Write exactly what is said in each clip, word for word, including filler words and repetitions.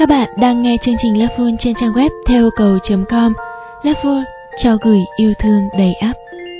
Các bạn đang nghe chương trình Loveful trên trang web theo cầu chấm com. Loveful, cho gửi yêu thương đầy ắp.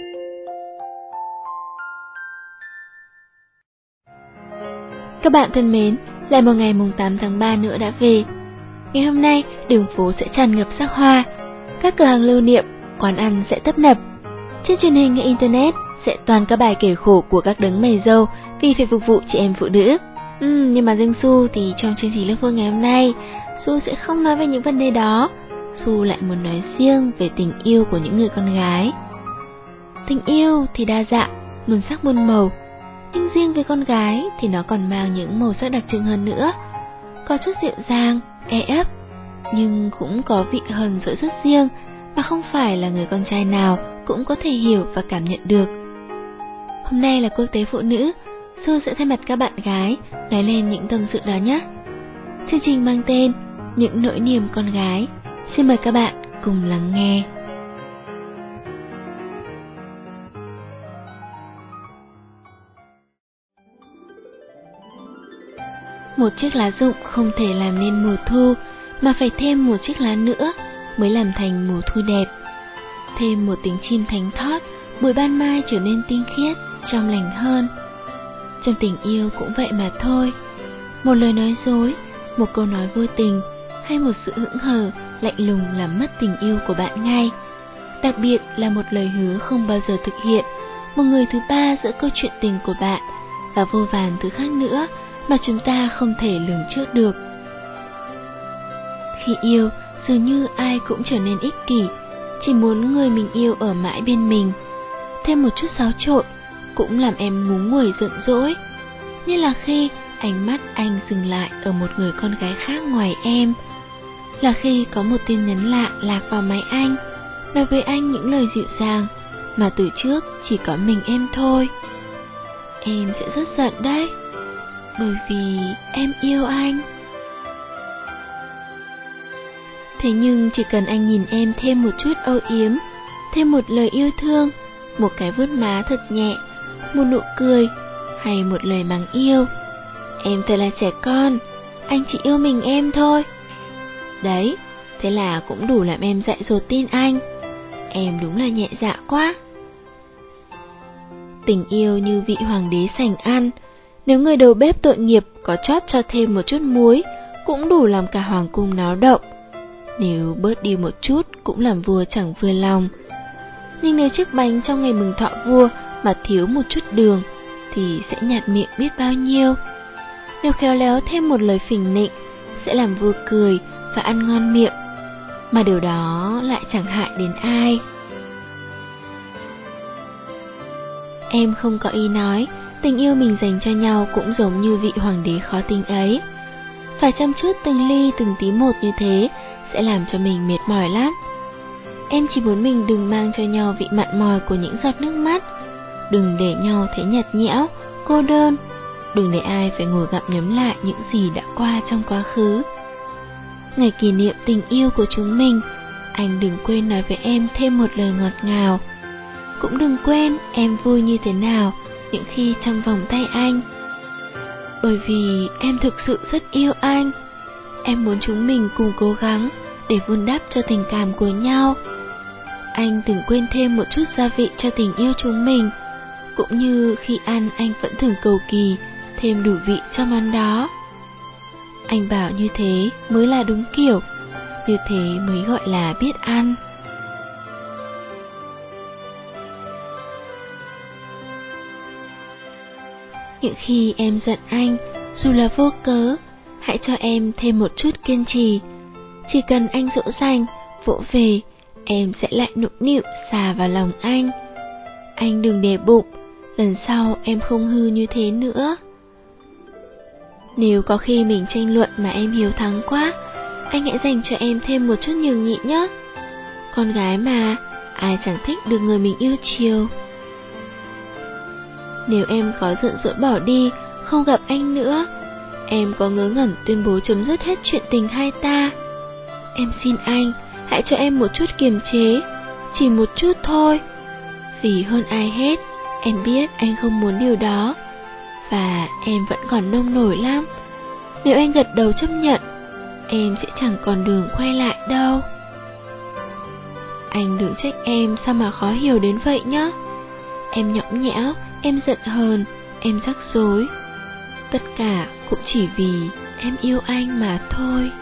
Các bạn thân mến, lại một ngày mùng tám tháng ba nữa đã về. Ngày hôm nay, đường phố sẽ tràn ngập sắc hoa, các cửa hàng lưu niệm, quán ăn sẽ tấp nập. Trên truyền hình hay internet sẽ toàn các bài kể khổ của các đấng mày râu vì phải phục vụ chị em phụ nữ. Ừ, nhưng mà riêng Su thì trong chương trình Loveful ngày hôm nay, Su sẽ không nói về những vấn đề đó. Su lại muốn nói riêng về tình yêu của những người con gái. Tình yêu thì đa dạng, muôn sắc muôn màu, nhưng riêng với con gái thì nó còn mang những màu sắc đặc trưng hơn nữa. Có chút dịu dàng, e ấp, nhưng cũng có vị hờn dỗi rất riêng mà không phải là người con trai nào cũng có thể hiểu và cảm nhận được. Hôm nay là Quốc tế Phụ nữ, Su sẽ thay mặt các bạn gái nói lên những tâm sự đó nhé. Chương trình mang tên Những nỗi niềm con gái. Xin mời các bạn cùng lắng nghe. Một chiếc lá rụng không thể làm nên mùa thu, mà phải thêm một chiếc lá nữa mới làm thành mùa thu đẹp. Thêm một tiếng chim thánh thót, buổi ban mai trở nên tinh khiết, trong lành hơn. Trong tình yêu cũng vậy mà thôi. Một lời nói dối, một câu nói vô tình, hay một sự hững hờ, lạnh lùng làm mất tình yêu của bạn ngay. Đặc biệt là một lời hứa không bao giờ thực hiện, một người thứ ba giữa câu chuyện tình của bạn, và vô vàn thứ khác nữa mà chúng ta không thể lường trước được. Khi yêu, dường như ai cũng trở nên ích kỷ, chỉ muốn người mình yêu ở mãi bên mình. Thêm một chút xáo trộn cũng làm em ngúng nguẩy giận dỗi, như là khi ánh mắt anh dừng lại ở một người con gái khác ngoài em, là khi có một tin nhắn lạ lạc vào máy anh, nói với anh những lời dịu dàng mà từ trước chỉ có mình em thôi. Em sẽ rất giận đấy, bởi vì em yêu anh. Thế nhưng chỉ cần anh nhìn em thêm một chút âu yếm, thêm một lời yêu thương, một cái vuốt má thật nhẹ, một nụ cười, hay một lời mắng yêu: em thật là trẻ con, anh chỉ yêu mình em thôi. Đấy, thế là cũng đủ làm em dại dột tin anh. Em đúng là nhẹ dạ quá. Tình yêu như vị hoàng đế sành ăn, nếu người đầu bếp tội nghiệp có chót cho thêm một chút muối, cũng đủ làm cả hoàng cung náo động. Nếu bớt đi một chút cũng làm vua chẳng vừa lòng. Nhưng nếu chiếc bánh trong ngày mừng thọ vua mà thiếu một chút đường thì sẽ nhạt miệng biết bao nhiêu. Nếu khéo léo thêm một lời phỉnh nịnh sẽ làm vua cười và ăn ngon miệng, mà điều đó lại chẳng hại đến ai. Em không có ý nói tình yêu mình dành cho nhau cũng giống như vị hoàng đế khó tính ấy. Phải chăm chút từng ly từng tí một như thế sẽ làm cho mình mệt mỏi lắm. Em chỉ muốn mình đừng mang cho nhau vị mặn mòi của những giọt nước mắt, đừng để nhau thấy nhạt nhẽo, cô đơn, đừng để ai phải ngồi gặm nhấm lại những gì đã qua trong quá khứ. Ngày kỷ niệm tình yêu của chúng mình, anh đừng quên nói với em thêm một lời ngọt ngào. Cũng đừng quên em vui như thế nào những khi trong vòng tay anh. Bởi vì em thực sự rất yêu anh. Em muốn chúng mình cùng cố gắng để vun đắp cho tình cảm của nhau. Anh đừng quên thêm một chút gia vị cho tình yêu chúng mình. Cũng như khi ăn anh vẫn thường cầu kỳ thêm đủ vị cho món đó. Anh bảo như thế mới là đúng kiểu, như thế mới gọi là biết ăn. Những khi em giận anh, dù là vô cớ, hãy cho em thêm một chút kiên trì. Chỉ cần anh dỗ dành, vỗ về, em sẽ lại nũng nịu xà vào lòng anh. Anh đừng để bụng, lần sau em không hư như thế nữa. Nếu có khi mình tranh luận mà em hiếu thắng quá, anh hãy dành cho em thêm một chút nhường nhịn nhé. Con gái mà, ai chẳng thích được người mình yêu chiều. Nếu em có giận dỗi bỏ đi, không gặp anh nữa, em có ngớ ngẩn tuyên bố chấm dứt hết chuyện tình hai ta, em xin anh, hãy cho em một chút kiềm chế, chỉ một chút thôi. Vì hơn ai hết, em biết anh không muốn điều đó, và em vẫn còn nông nổi lắm. Nếu anh gật đầu chấp nhận, em sẽ chẳng còn đường quay lại đâu. Anh đừng trách em sao mà khó hiểu đến vậy nhá. Em nhõng nhẽo, em giận hờn, em rắc rối. Tất cả cũng chỉ vì em yêu anh mà thôi.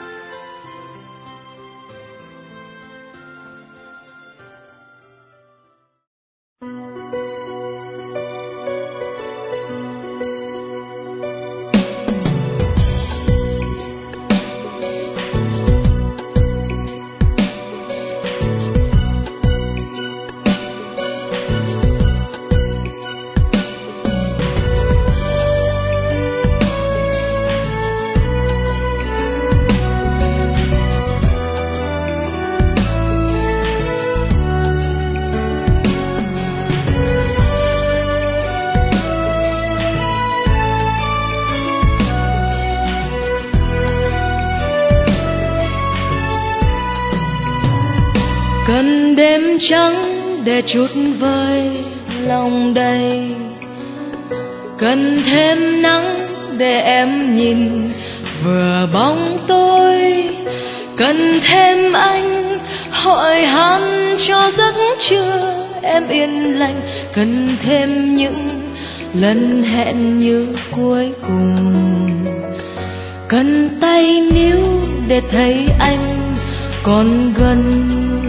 Cần đêm trắng để chút vơi lòng đầy, cần thêm nắng để em nhìn vừa bóng tôi, cần thêm anh hỏi han cho giấc trưa em yên lành, cần thêm những lần hẹn như cuối cùng, cần tay níu để thấy anh còn gần,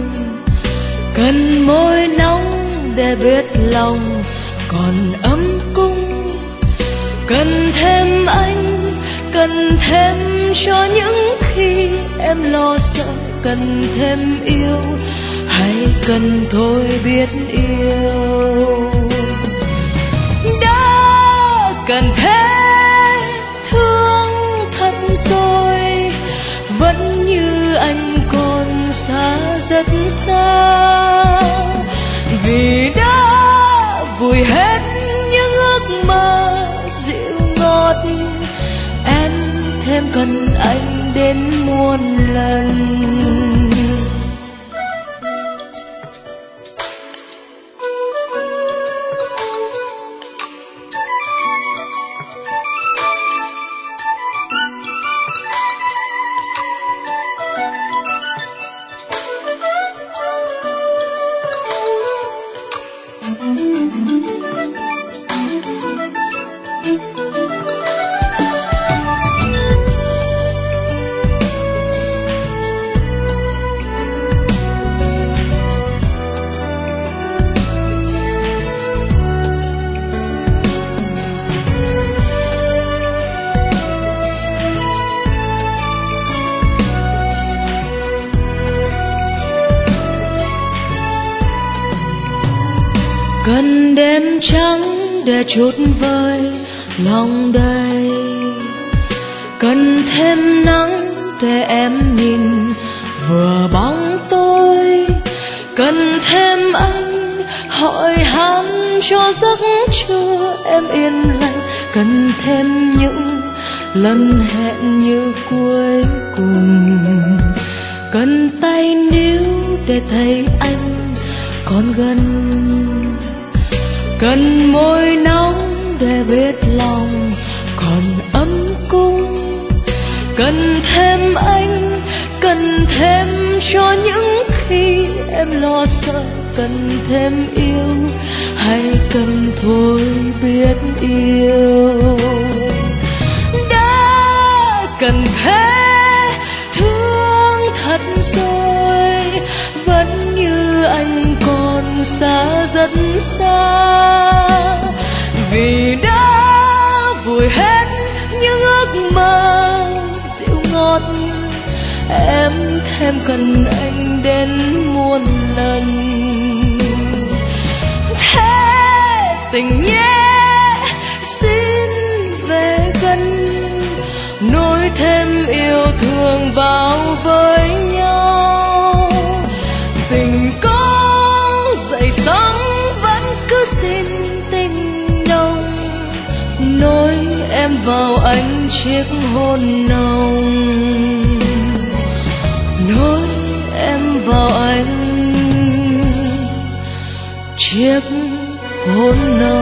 cần môi nóng để biết lòng còn ấm cung, cần thêm anh, cần thêm cho những khi em lo sợ, cần thêm yêu hay cần thôi biết yêu. Đã cần thế thương thật rồi, vẫn như anh còn xa rất xa, vì đã vùi hết những ước mơ dịu ngọt, em thêm cần anh đến muôn lần. Cần đêm trắng để chút vơi lòng đầy, cần thêm nắng để em nhìn vừa bóng tôi, cần thêm anh hỏi han cho giấc trưa em yên lành, cần thêm những lần hẹn như cuối cùng, cần tay níu để thấy anh còn gần, cần môi nóng để biết lòng còn ấm cung, cần thêm anh, cần thêm cho những khi em lo sợ, cần thêm yêu hay cần thôi biết yêu. Đã cần thế thương thật rồi, vẫn như anh còn xa rất xa, vì đã vùi hết những ước mơ dịu ngọt, em thêm cần anh đến muôn lần. Thế tình nhé xin về gần, nối thêm yêu thương vào với nhau, tình có dậy sóng vẫn cứ xin tình nồng, nối em vào anh chiếc hôn nồng, nối em vào anh chiếc hôn nồng.